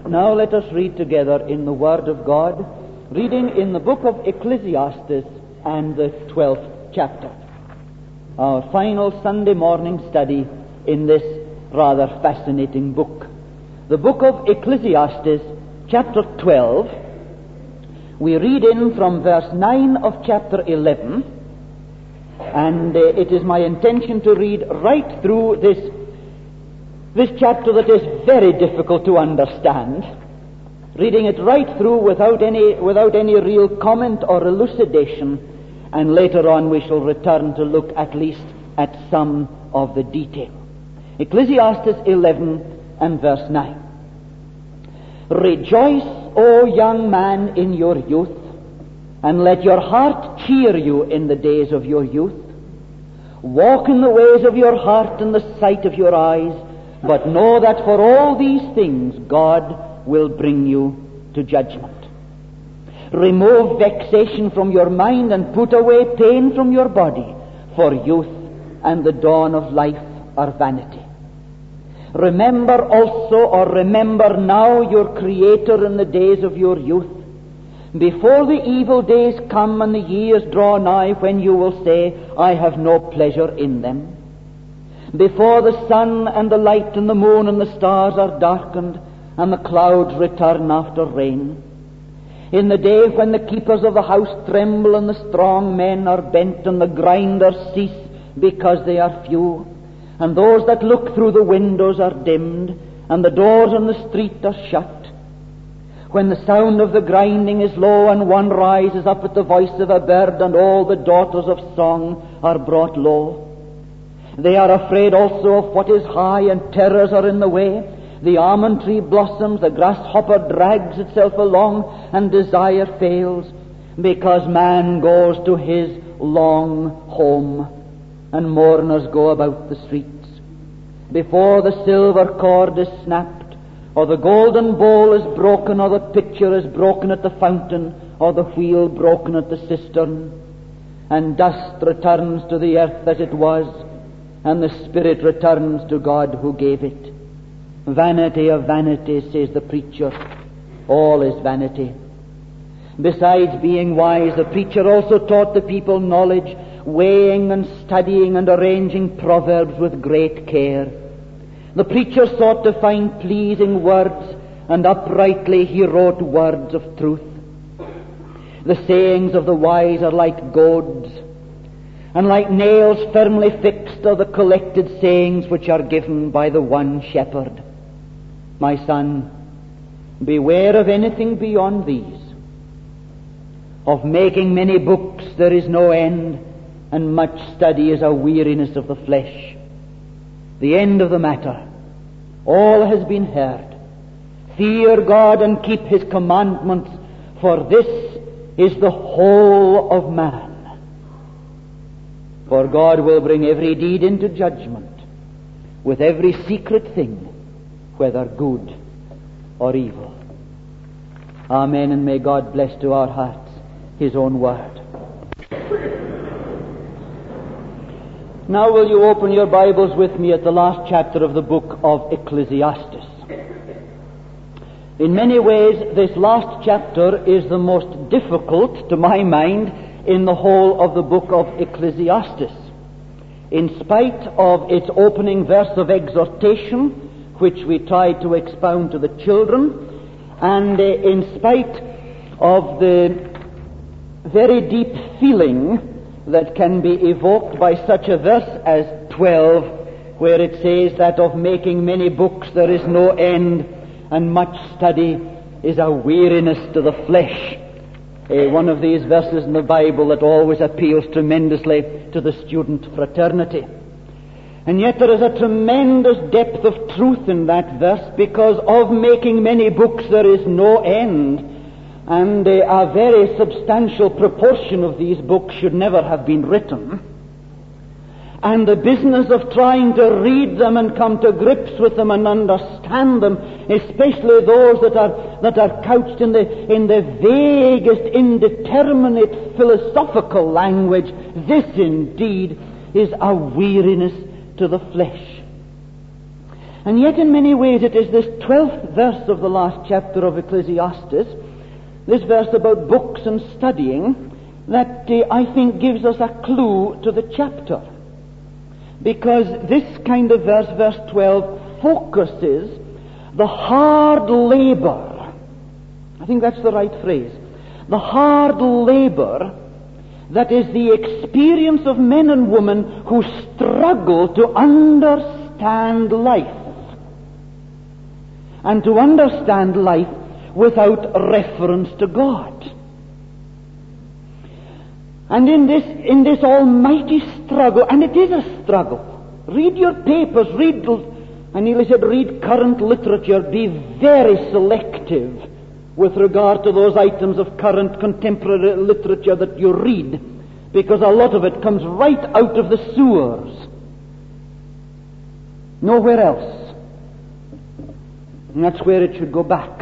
Now let us read together in the Word of God, reading in the book of Ecclesiastes and the 12th chapter. Our final Sunday morning study in this rather fascinating book. The book of Ecclesiastes, chapter 12, we read in from verse 9 of chapter 11, and it is my intention to read right through this chapter that is very difficult to understand, reading it right through without any real comment or elucidation, and later on we shall return to look at least at some of the detail. Ecclesiastes 11 and verse 9. Rejoice, O young man, in your youth, and let your heart cheer you in the days of your youth. Walk in the ways of your heart and the sight of your eyes, but know that for all these things God will bring you to judgment. Remove vexation from your mind and put away pain from your body, for youth and the dawn of life are vanity. Remember now your Creator in the days of your youth, before the evil days come and the years draw nigh when you will say, I have no pleasure in them. Before the sun and the light and the moon and the stars are darkened, and the clouds return after rain. In the day when the keepers of the house tremble, and the strong men are bent, and the grinders cease because they are few, and those that look through the windows are dimmed, and the doors in the street are shut. When the sound of the grinding is low, and one rises up at the voice of a bird, and all the daughters of song are brought low. They are afraid also of what is high, and terrors are in the way. The almond tree blossoms, the grasshopper drags itself along, and desire fails, because man goes to his long home, and mourners go about the streets. Before the silver cord is snapped, or the golden bowl is broken, or the pitcher is broken at the fountain, or the wheel broken at the cistern, and dust returns to the earth as it was, and the spirit returns to God who gave it. Vanity of vanities, says the preacher. All is vanity. Besides being wise, the preacher also taught the people knowledge, weighing and studying and arranging proverbs with great care. The preacher sought to find pleasing words, and uprightly he wrote words of truth. The sayings of the wise are like goads, and like nails firmly fixed are the collected sayings which are given by the one shepherd. My son, beware of anything beyond these. Of making many books there is no end, and much study is a weariness of the flesh. The end of the matter, all has been heard. Fear God and keep His commandments, for this is the whole of man. For God will bring every deed into judgment, with every secret thing, whether good or evil. Amen, and may God bless to our hearts His own word. Now will you open your Bibles with me at the last chapter of the book of Ecclesiastes. In many ways, this last chapter is the most difficult, to my mind, in the whole of the book of Ecclesiastes. In spite of its opening verse of exhortation, which we try to expound to the children, and in spite of the very deep feeling that can be evoked by such a verse as 12, where it says that of making many books there is no end, and much study is a weariness to the flesh. One of these verses in the Bible that always appeals tremendously to the student fraternity. And yet there is a tremendous depth of truth in that verse, because of making many books there is no end, and a very substantial proportion of these books should never have been written. And the business of trying to read them and come to grips with them and understand them, especially those that are couched in the vaguest, indeterminate philosophical language, this indeed is a weariness to the flesh. And yet in many ways it is this 12th verse of the last chapter of Ecclesiastes, this verse about books and studying, that I think gives us a clue to the chapter. Because this kind of verse, verse 12, focuses the hard labor. I think that's the right phrase. The hard labor that is the experience of men and women who struggle to understand life. And to understand life without reference to God. And in this almighty struggle, and it is a struggle. Read your papers, and Neil said, read current literature, be very selective with regard to those items of current contemporary literature that you read, because a lot of it comes right out of the sewers. Nowhere else. And that's where it should go back.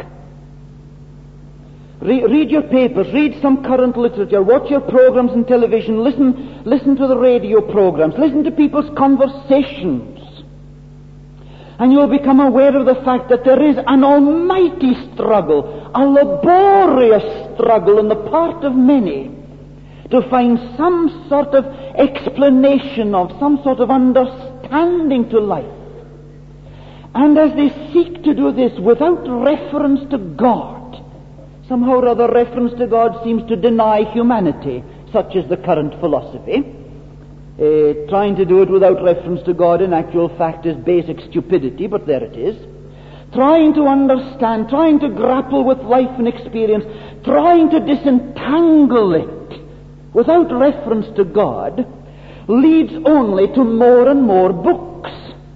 Read your papers, read some current literature, watch your programs on television, listen to the radio programs, listen to people's conversations. And you'll become aware of the fact that there is an almighty struggle, a laborious struggle on the part of many to find some sort of explanation of, some sort of understanding to life. And as they seek to do this without reference to God, somehow or other reference to God seems to deny humanity, such is the current philosophy. Trying to do it without reference to God in actual fact is basic stupidity, but there it is. Trying to understand, trying to grapple with life and experience, trying to disentangle it without reference to God leads only to more and more books.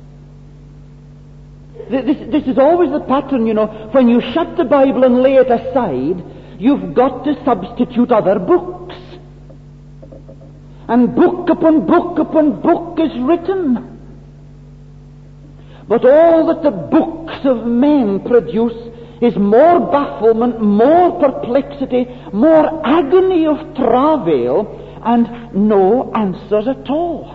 This is always the pattern, you know. When you shut the Bible and lay it aside, you've got to substitute other books. And book upon book is written. But all that the books of men produce is more bafflement, more perplexity, more agony of travail, and no answers at all.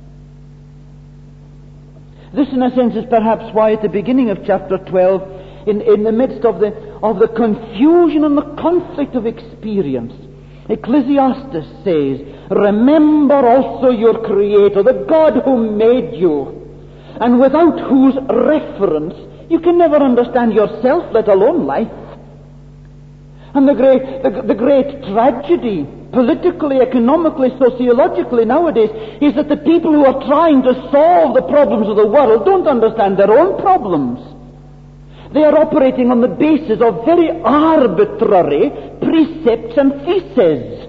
This, in a sense, is perhaps why at the beginning of chapter 12, in the midst of the confusion and the conflict of experience, Ecclesiastes says, remember also your Creator, the God who made you, and without whose reference you can never understand yourself, let alone life. And the great tragedy, politically, economically, sociologically nowadays, is that the people who are trying to solve the problems of the world don't understand their own problems. They are operating on the basis of very arbitrary precepts and theses.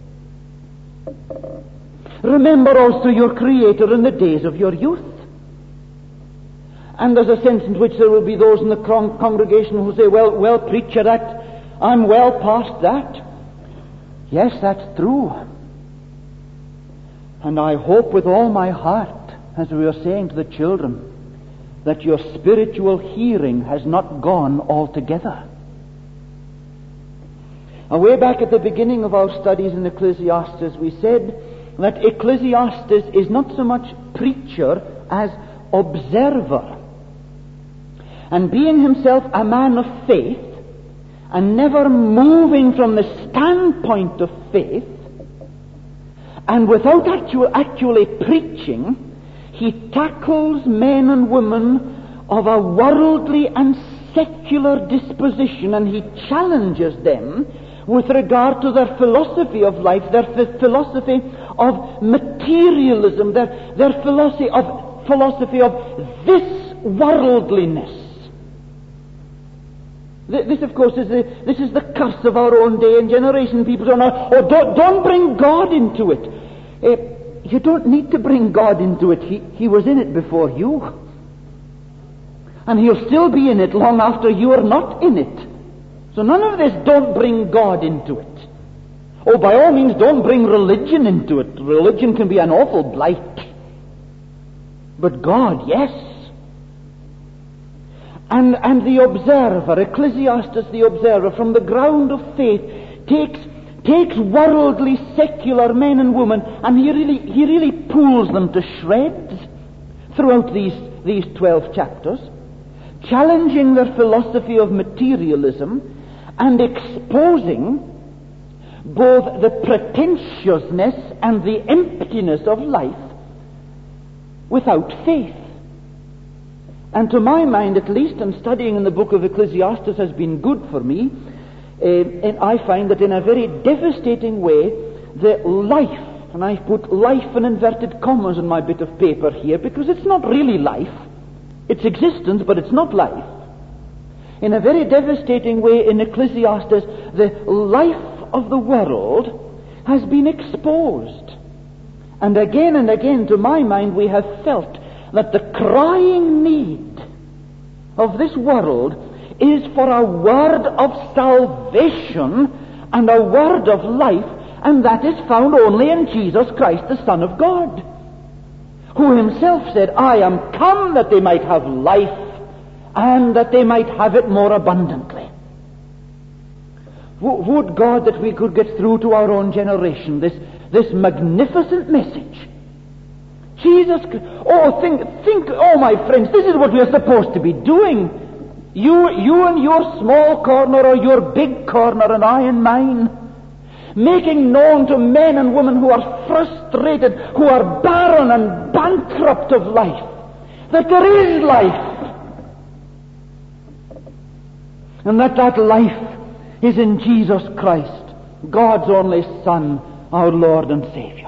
Remember also your Creator in the days of your youth. And there's a sense in which there will be those in the congregation who say, well, preacher, I'm well past that. Yes, that's true. And I hope with all my heart, as we were saying to the children, that your spiritual hearing has not gone altogether. Way back at the beginning of our studies in Ecclesiastes, we said that Ecclesiastes is not so much preacher as observer. And being himself a man of faith, and never moving from the standpoint of faith, and without actually preaching, he tackles men and women of a worldly and secular disposition, and he challenges them with regard to their philosophy of life, their philosophy of materialism, their philosophy of this worldliness. This, of course, is the curse of our own day and generation. People say, don't bring God into it. You don't need to bring God into it. He was in it before you. And he'll still be in it long after you are not in it. So none of this, don't bring God into it. Oh, by all means, don't bring religion into it. Religion can be an awful blight. But God, yes. And the observer, Ecclesiastes the observer, from the ground of faith, takes worldly, secular men and women, and he really pulls them to shreds throughout these these 12 chapters, challenging their philosophy of materialism and exposing both the pretentiousness and the emptiness of life without faith. And to my mind, at least, and studying in the book of Ecclesiastes has been good for me, and I find that in a very devastating way, the life, and I put life in inverted commas on my bit of paper here, because it's not really life. It's existence, but it's not life. In a very devastating way in Ecclesiastes, the life of the world has been exposed. And again, to my mind, we have felt that the crying need of this world is for a word of salvation and a word of life, and that is found only in Jesus Christ, the Son of God, who himself said, I am come that they might have life, and that they might have it more abundantly. Would God that we could get through to our own generation this magnificent message. Jesus, think, my friends, this is what we are supposed to be doing. You in your small corner, or your big corner, and I in mine. Making known to men and women who are frustrated, who are barren and bankrupt of life, that there is life. And that life is in Jesus Christ, God's only Son, our Lord and Savior.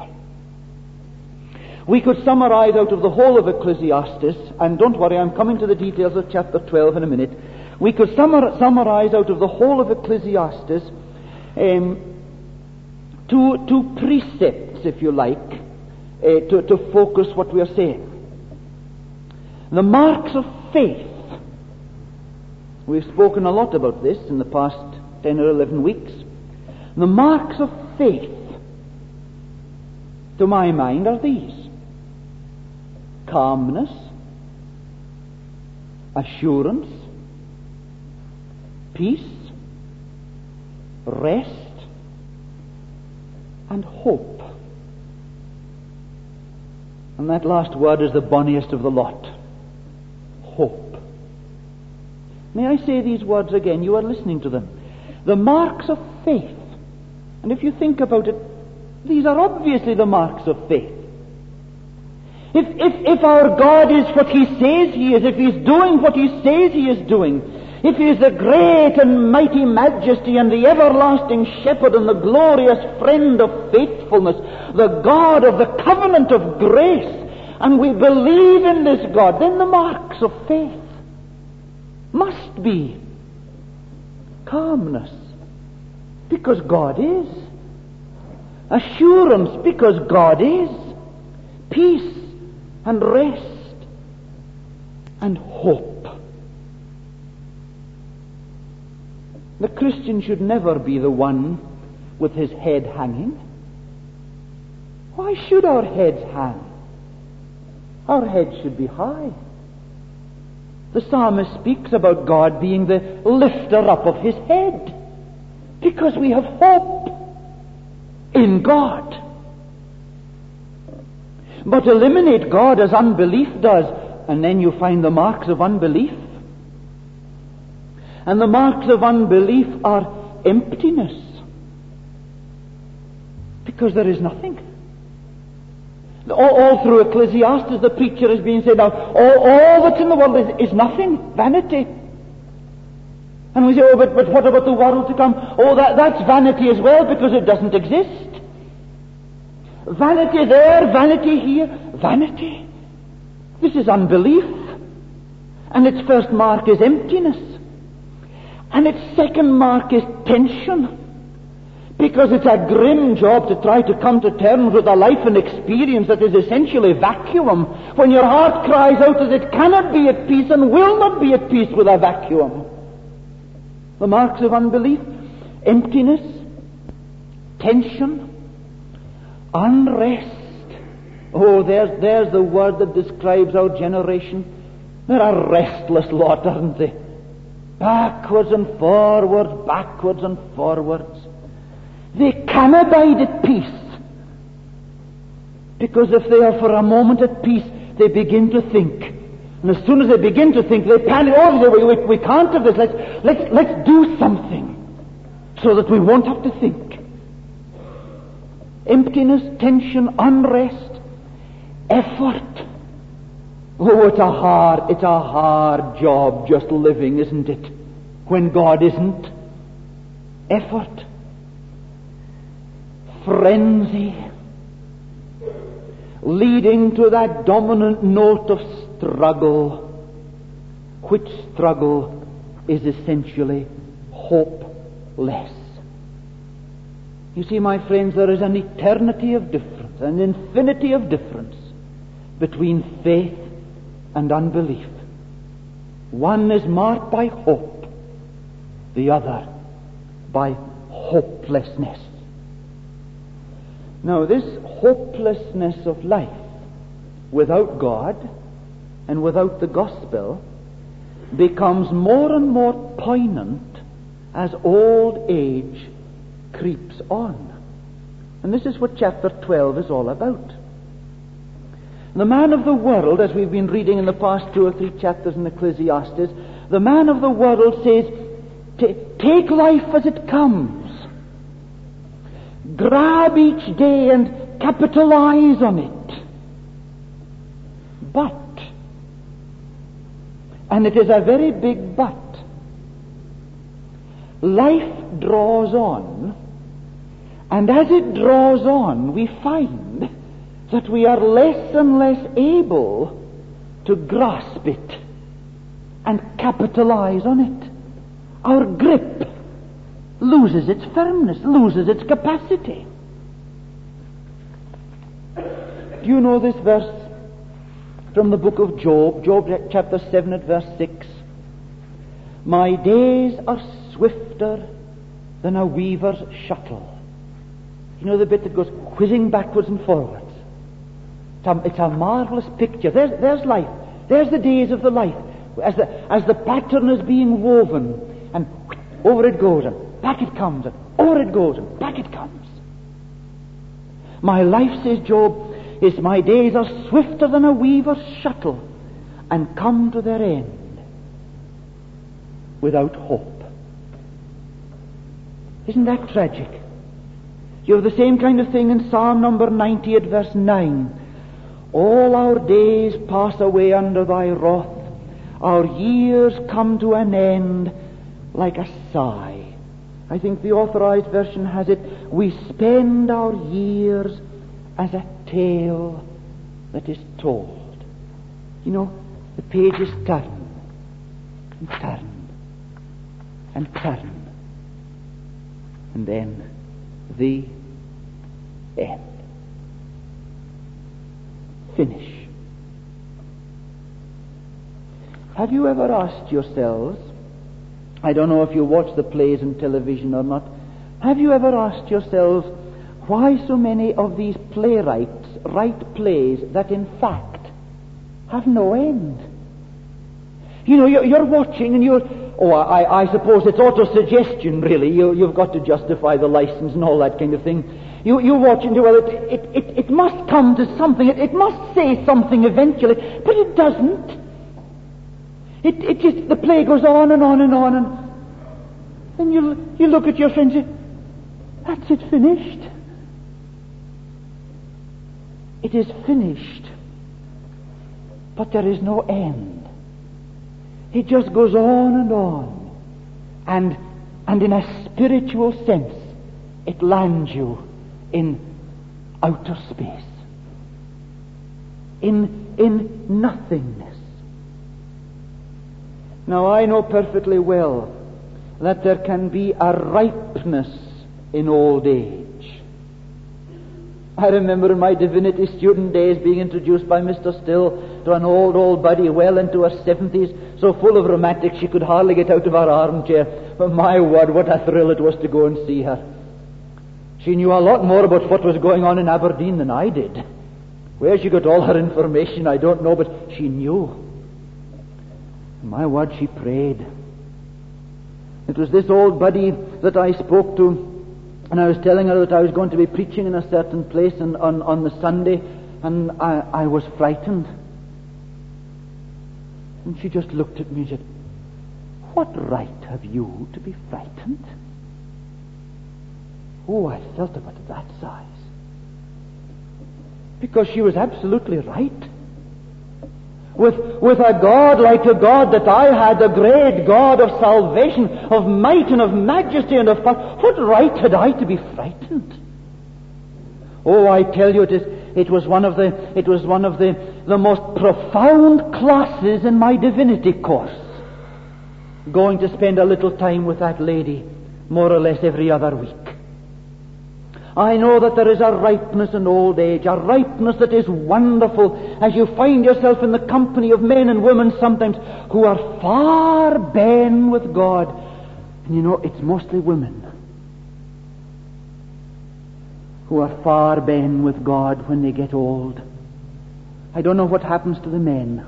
We could summarize out of the whole of Ecclesiastes, and don't worry, I'm coming to the details of chapter 12 in a minute. We could summarize out of the whole of Ecclesiastes two precepts, if you like, to focus what we are saying. The marks of faith. We've spoken a lot about this in the past 10 or 11 weeks. The marks of faith, to my mind, are these: calmness, assurance, peace, rest, and hope. And that last word is the bonniest of the lot. Hope. May I say these words again? You are listening to them. The marks of faith. And if you think about it, these are obviously the marks of faith. If our God is what He says He is, if He's doing what He says He is doing, if He is the great and mighty majesty and the everlasting shepherd and the glorious friend of faithfulness, the God of the covenant of grace, and we believe in this God, then the marks of faith must be calmness, because God is; assurance, because God is; peace and rest and hope. The Christian should never be the one with his head hanging. Why should our heads hang? Our heads should be high. The psalmist speaks about God being the lifter up of his head, because we have hope in God. But eliminate God as unbelief does, and then you find the marks of unbelief. And the marks of unbelief are emptiness, because there is nothing. All through Ecclesiastes, the preacher has been saying, now, all that's in the world is nothing, vanity. And we say, but what about the world to come? That's vanity as well, because it doesn't exist. Vanity there, vanity here, vanity. This is unbelief. And its first mark is emptiness. And its second mark is tension. Because it's a grim job to try to come to terms with a life and experience that is essentially vacuum, when your heart cries out that it cannot be at peace and will not be at peace with a vacuum. The marks of unbelief: emptiness, tension, unrest. There's the word that describes our generation. They're a restless lot, aren't they? Backwards and forwards, backwards and forwards. They can abide at peace, because if they are for a moment at peace, they begin to think, And as soon as they begin to think, they panic. Oh, they say, we can't have this. Let's do something so that we won't have to think. Emptiness, tension, unrest, effort. Oh, it's a hard job just living, isn't it? When God isn't. Effort. Frenzy. Leading to that dominant note of struggle, which struggle is essentially hopeless. You see, my friends, there is an eternity of difference, an infinity of difference between faith and unbelief. One is marked by hope, the other by hopelessness. Now, this hopelessness of life without God and without the gospel becomes more and more poignant as old age creeps on. And this is what chapter 12 is all about. The man of the world, as we've been reading in the past 2 or 3 chapters in Ecclesiastes, the man of the world says, take life as it comes. Grab each day and capitalize on it. But, and it is a very big but, life draws on, and as it draws on, we find that we are less and less able to grasp it and capitalize on it. Our grip loses its firmness, loses its capacity. Do you know this verse from the book of Job? Job chapter 7 at verse 6. My days are swifter than a weaver's shuttle. You know the bit that goes whizzing backwards and forwards? It's a marvelous picture. There's life. There's the days of the life. As the pattern is being woven, and over it goes, and back it comes, and over it goes, and back it comes. My life, says Job, is my days are swifter than a weaver's shuttle, and come to their end without hope. Isn't that tragic? You have the same kind of thing in Psalm number 90 at verse 9. All our days pass away under thy wrath. Our years come to an end like a sigh. I think the Authorized Version has it, we spend our years as a tale that is told. You know, the pages turn and turn and turn, and then the end. Finish. Have you ever asked yourselves, I don't know if you watch the plays on television or not, have you ever asked yourselves why so many of these playwrights write plays that in fact have no end? You know, you're watching and I suppose it's auto-suggestion really. You've got to justify the license and all that kind of thing. You watch and well, it must come to something. It must say something eventually, but it doesn't. It just, the play goes on and on and on, and then you look at your friend and say, that's it, finished. It is finished, but there is no end. It just goes on and on, and in a spiritual sense, it lands you in outer space, in nothingness. Now, I know perfectly well that there can be a ripeness in old age. I remember in my divinity student days being introduced by Mr. Still to an old buddy well into her 70s, so full of romantics she could hardly get out of her armchair. But my word, what a thrill it was to go and see her. She knew a lot more about what was going on in Aberdeen than I did. Where she got all her information, I don't know, but she knew. My word, she prayed. It was this old buddy that I spoke to, and I was telling her that I was going to be preaching in a certain place on the Sunday, and I was frightened. And she just looked at me and said, "What right have you to be frightened?" Oh, I felt about that size. Because she was absolutely right. With a God like the God that I had, the great God of salvation, of might and of majesty and of power, what right had I to be frightened? Oh, I tell you, it was one of the most profound classes in my divinity course, going to spend a little time with that lady, more or less every other week. I know that there is a ripeness in old age, a ripeness that is wonderful as you find yourself in the company of men and women sometimes who are far ben with God. And you know, it's mostly women who are far ben with God when they get old. I don't know what happens to the men.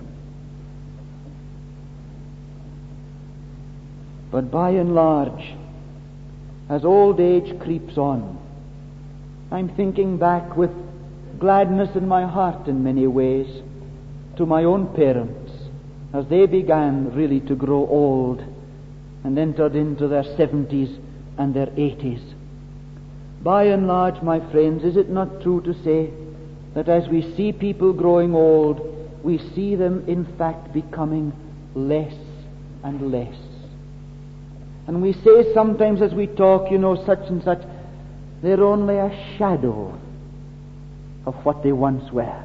But by and large, as old age creeps on, I'm thinking back with gladness in my heart in many ways to my own parents as they began really to grow old and entered into their 70s and their 80s. By and large, my friends, is it not true to say that as we see people growing old, we see them in fact becoming less and less? And we say sometimes as we talk, you know, such and such, they're only a shadow of what they once were.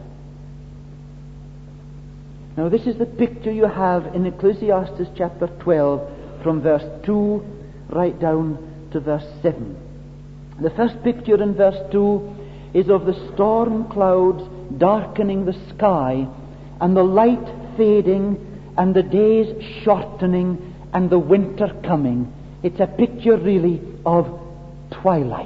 Now this is the picture you have in Ecclesiastes chapter 12 from verse 2 right down to verse 7. The first picture in verse 2 is of the storm clouds darkening the sky and the light fading and the days shortening and the winter coming. It's a picture really of twilight.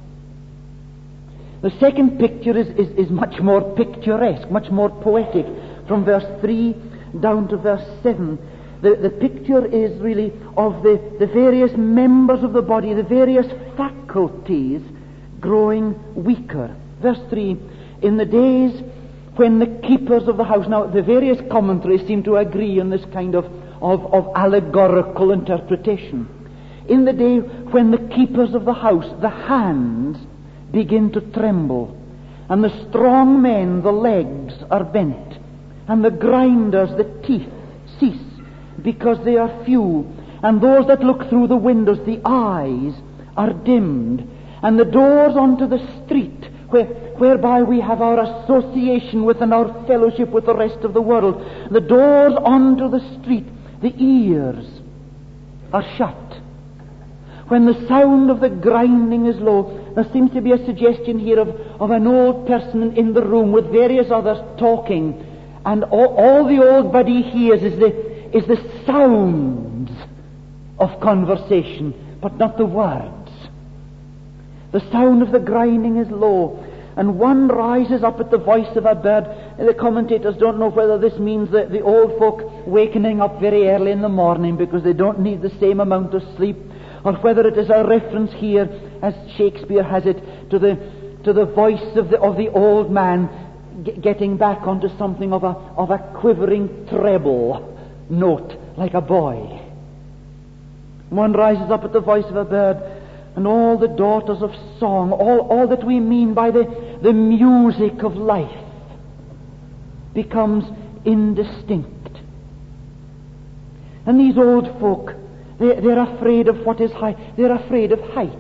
The second picture is much more picturesque, much more poetic, from verse 3 down to verse 7. The picture is really of the various members of the body, the various faculties growing weaker. Verse 3, in the days when the keepers of the house... Now, the various commentaries seem to agree on this kind of allegorical interpretation. In the day when the keepers of the house, the hands, begin to tremble, and the strong men, the legs, are bent, and the grinders, the teeth, cease, because they are few, and those that look through the windows, the eyes, are dimmed, and the doors onto the street, whereby we have our association with and our fellowship with the rest of the world, the doors onto the street, the ears are shut. When the sound of the grinding is low, there seems to be a suggestion here of an old person in the room with various others talking, and all the old body hears is the sounds of conversation, but not the words. The sound of the grinding is low, and one rises up at the voice of a bird. The commentators don't know whether this means that the old folk wakening up very early in the morning because they don't need the same amount of sleep, or whether it is a reference here, as Shakespeare has it, to the voice of the old man getting back onto something of a quivering treble note, like a boy. One rises up at the voice of a bird, and all the daughters of song, all that we mean by the music of life, becomes indistinct. And these old folk, they're afraid of what is high. They're afraid of heights.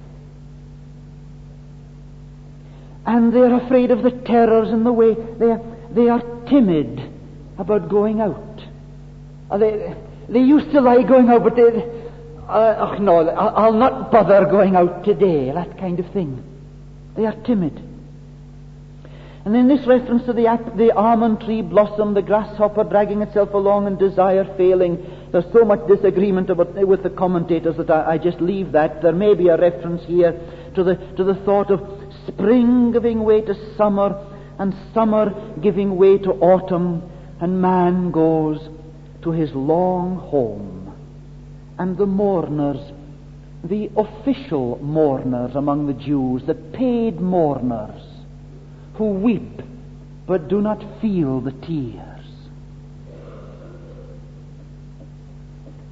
And they're afraid of the terrors in the way. They are timid about going out. They used to like going out, but no, I'll not bother going out today, that kind of thing. They are timid. And then this reference to the almond tree blossom, the grasshopper dragging itself along and desire failing. There's so much disagreement with the commentators that I just leave that. There may be a reference here to the thought of spring giving way to summer, and summer giving way to autumn, and man goes to his long home. And the mourners, the official mourners among the Jews, the paid mourners, who weep but do not feel the tears.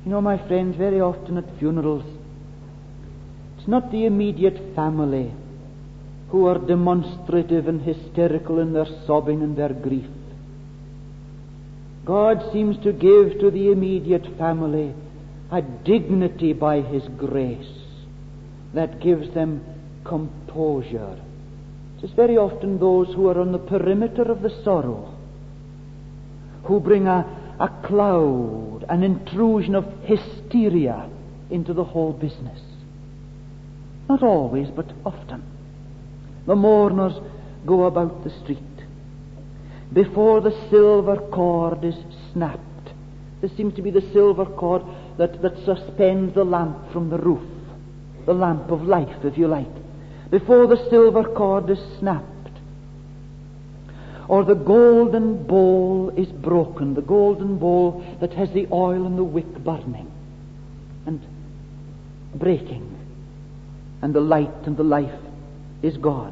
You know, my friends, very often at funerals, it's not the immediate family who are demonstrative and hysterical in their sobbing and their grief. God seems to give to the immediate family a dignity by His grace that gives them composure. It is very often those who are on the perimeter of the sorrow who bring a cloud, an intrusion of hysteria into the whole business. Not always, but often. The mourners go about the street. Before the silver cord is snapped, there seems to be the silver cord that suspends the lamp from the roof, the lamp of life, if you like. Before the silver cord is snapped, or the golden bowl is broken, the golden bowl that has the oil and the wick burning and breaking, and the light and the life is gone.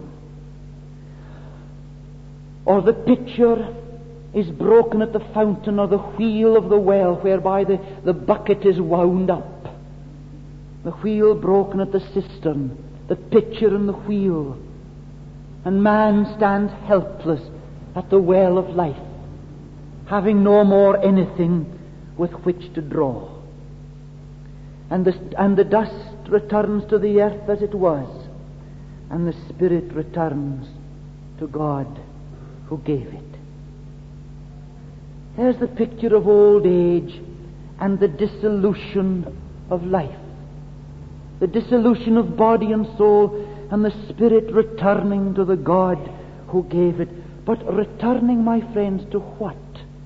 Or the pitcher is broken at the fountain, or the wheel of the well whereby the bucket is wound up. The wheel broken at the cistern, the pitcher and the wheel. And man stands helpless at the well of life, having no more anything with which to draw. And the dust returns to the earth as it was, and the spirit returns to God who gave it. There's the picture of old age and the dissolution of life. The dissolution of body and soul, and the spirit returning to the God who gave it. But returning, my friends, to what?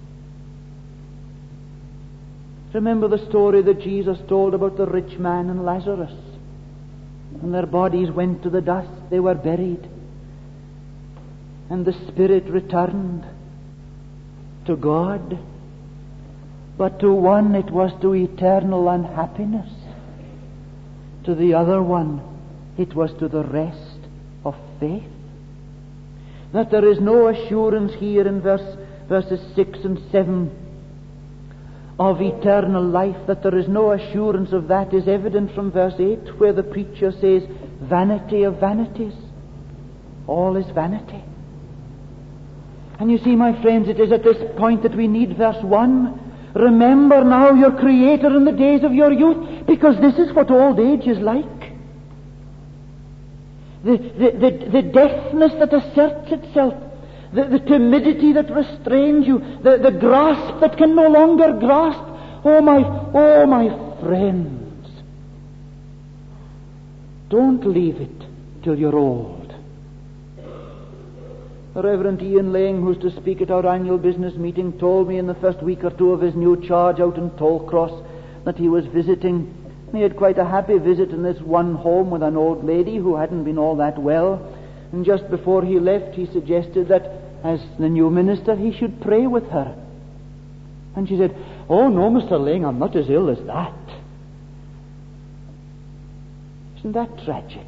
Remember the story that Jesus told about the rich man and Lazarus. And their bodies went to the dust, they were buried. And the spirit returned to God. But to one it was to eternal unhappiness. To the other one it was to the rest of faith. That there is no assurance here in verses 6 and 7 of eternal life, that there is no assurance of that, is evident from verse 8, where the preacher says, vanity of vanities, all is vanity. And you see, my friends, it is at this point that we need verse 1. Remember now your Creator in the days of your youth, because this is what old age is like. The deafness that asserts itself, the timidity that restrains you, the grasp that can no longer grasp. Oh my friends, don't leave it till you're old. The Reverend Ian Lang, who's to speak at our annual business meeting, told me in the first week or two of his new charge out in Tollcross that he was visiting. He had quite a happy visit in this one home with an old lady who hadn't been all that well. And just before he left, he suggested that as the new minister, he should pray with her. And she said, "Oh no, Mr. Lang, I'm not as ill as that." Isn't that tragic?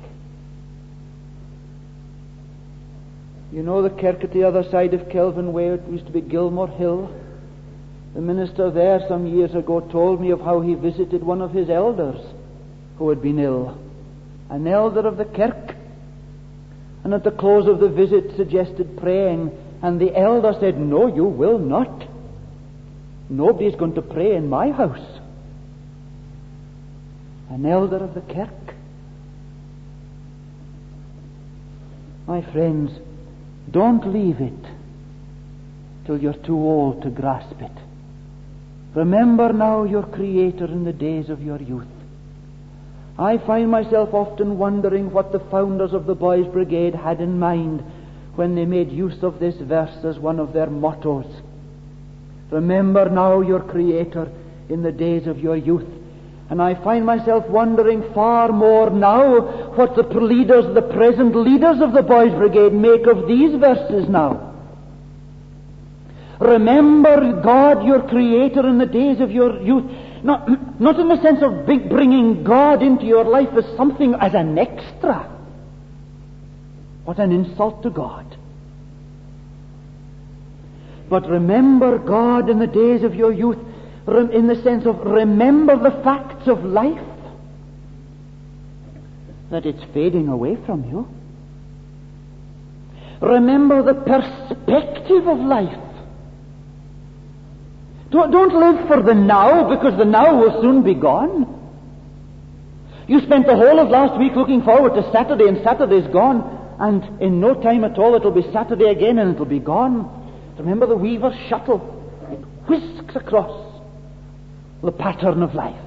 You know the kirk at the other side of Kelvin Way, it used to be Gilmore Hill. The minister there some years ago told me of how he visited one of his elders who had been ill, an elder of the kirk. And at the close of the visit suggested praying, and the elder said, "No, you will not. Nobody's going to pray in my house." An elder of the kirk. My friends, don't leave it till you're too old to grasp it. Remember now your Creator in the days of your youth. I find myself often wondering what the founders of the Boys' Brigade had in mind when they made use of this verse as one of their mottos. Remember now your Creator in the days of your youth. And I find myself wondering far more now what the present leaders of the Boys' Brigade make of these verses now. Remember God, your Creator, in the days of your youth. Not in the sense of bringing God into your life as something, as an extra. What an insult to God. But remember God in the days of your youth, in the sense of remember the facts of life, that it's fading away from you. Remember the perspective of life. Don't live for the now, because the now will soon be gone. You spent the whole of last week looking forward to Saturday, and Saturday's gone, and in no time at all it'll be Saturday again and it'll be gone. Remember the weaver's shuttle. It whisks across the pattern of life.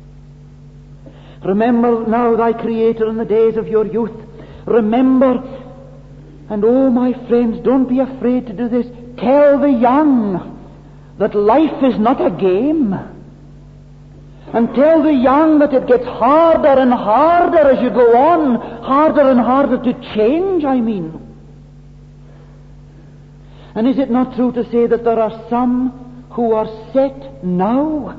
Remember now thy Creator in the days of your youth. Remember, and oh my friends, don't be afraid to do this. Tell the young that life is not a game. And tell the young that it gets harder and harder as you go on, harder and harder to change, I mean. And is it not true to say that there are some who are set now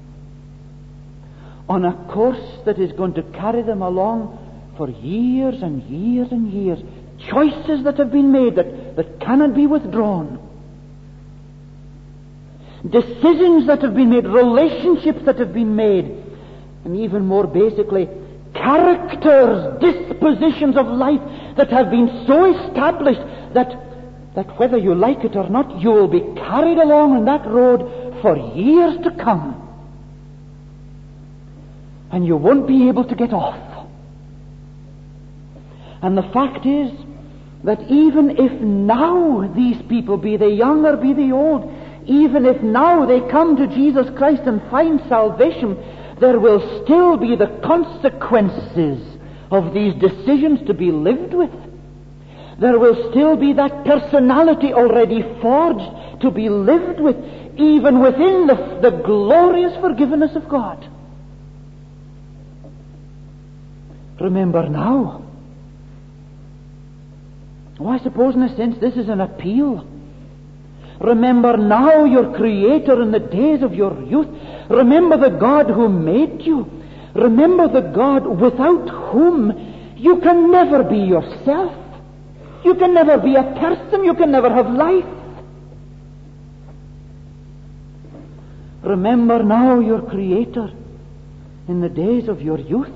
on a course that is going to carry them along for years and years and years? Choices that have been made that cannot be withdrawn. Decisions that have been made, relationships that have been made, and even more basically, characters, dispositions of life that have been so established that whether you like it or not, you will be carried along on that road for years to come. And you won't be able to get off. And the fact is that even if now these people, be they young or be they old, even if now they come to Jesus Christ and find salvation, there will still be the consequences of these decisions to be lived with. There will still be that personality already forged to be lived with, even within the glorious forgiveness of God. Remember now. Oh, I suppose in a sense this is an appeal. Remember now your Creator in the days of your youth. Remember the God who made you. Remember the God without whom you can never be yourself. You can never be a person. You can never have life. Remember now your Creator in the days of your youth.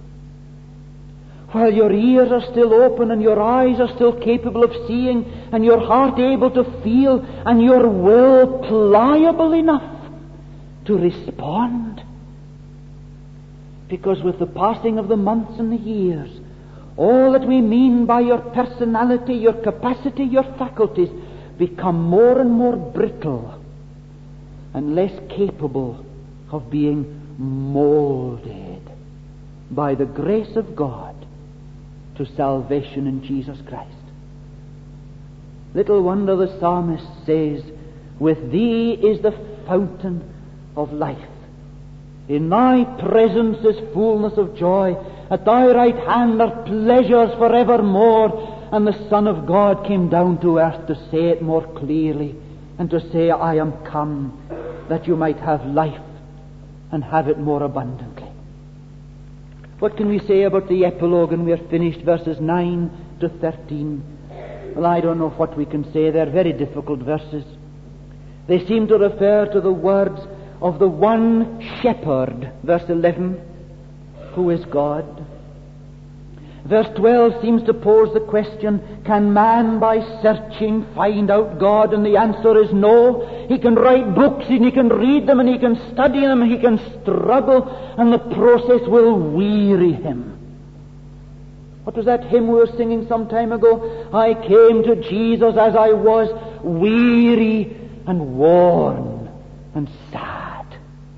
While your ears are still open and your eyes are still capable of seeing and your heart able to feel and your will pliable enough to respond. Because with the passing of the months and the years, all that we mean by your personality, your capacity, your faculties become more and more brittle and less capable of being molded by the grace of God to salvation in Jesus Christ. Little wonder the psalmist says, with thee is the fountain of life. In thy presence is fullness of joy. At thy right hand are pleasures forevermore. And the Son of God came down to earth to say it more clearly and to say, I am come that you might have life and have it more abundantly. What can we say about the epilogue? And we are finished, verses 9 to 13. Well, I don't know what we can say. They're very difficult verses. They seem to refer to the words of the one shepherd, verse 11, who is God. Verse 12 seems to pose the question, can man by searching find out God? And the answer is no. He can write books and he can read them and he can study them and he can struggle, and the process will weary him. What was that hymn we were singing some time ago? I came to Jesus as I was, weary and worn and sad.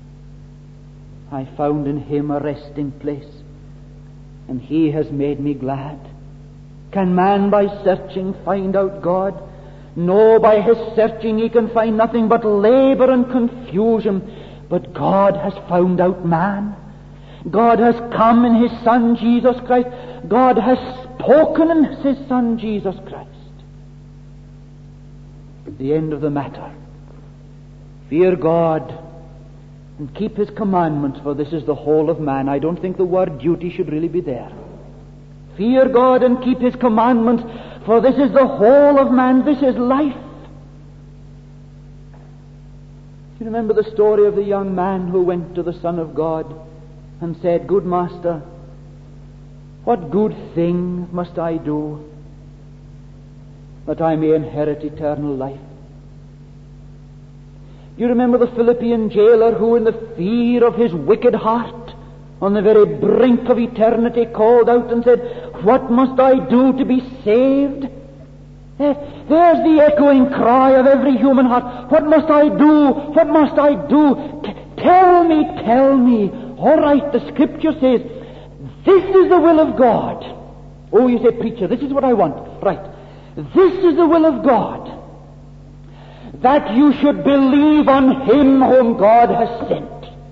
I found in him a resting place, and he has made me glad. Can man by searching find out God? No, by his searching he can find nothing but labor and confusion. But God has found out man. God has come in his Son Jesus Christ. God has spoken in his Son Jesus Christ. The end of the matter. Fear God and keep his commandments, for this is the whole of man. I don't think the word duty should really be there. Fear God and keep his commandments, for this is the whole of man. This is life. Do you remember the story of the young man who went to the Son of God and said, "Good Master, what good thing must I do that I may inherit eternal life?" You remember the Philippian jailer who, in the fear of his wicked heart, on the very brink of eternity, called out and said, "What must I do to be saved?" There's the echoing cry of every human heart. What must I do? What must I do? Tell me, tell me. All right, the Scripture says, this is the will of God. Oh, you say, "Preacher, this is what I want." Right. This is the will of God, that you should believe on Him whom God has sent.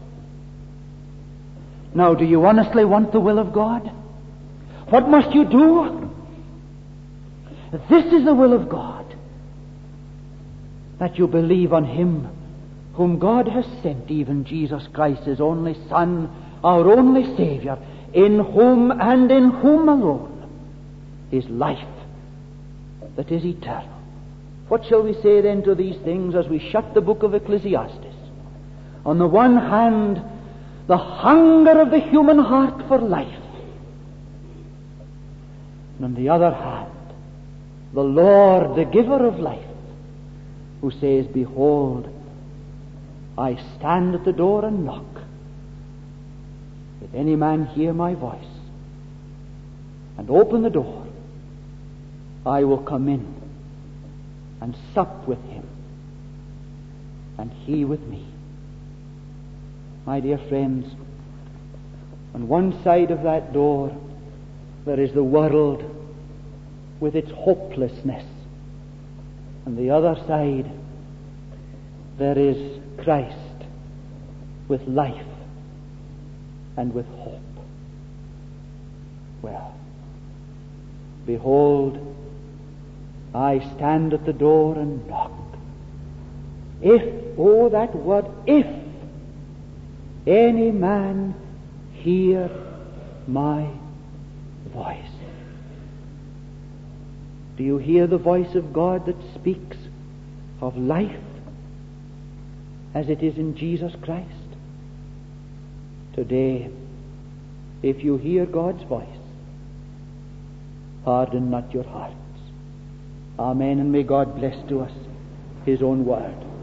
Now, do you honestly want the will of God? What must you do? This is the will of God, that you believe on Him whom God has sent, even Jesus Christ, His only Son, our only Savior, in whom and in whom alone is life that is eternal. What shall we say then to these things as we shut the book of Ecclesiastes? On the one hand, the hunger of the human heart for life, and on the other hand, the Lord, the giver of life, who says, "Behold, I stand at the door and knock. If any man hear my voice and open the door, I will come in and sup with him, and he with me." My dear friends, on one side of that door there is the world with its hopelessness. On the other side there is Christ with life and with hope. Well, behold, I stand at the door and knock. If, oh that word, if any man hear my voice. Do you hear the voice of God that speaks of life as it is in Jesus Christ? Today, if you hear God's voice, harden not your hearts. Amen, and may God bless to us His own word.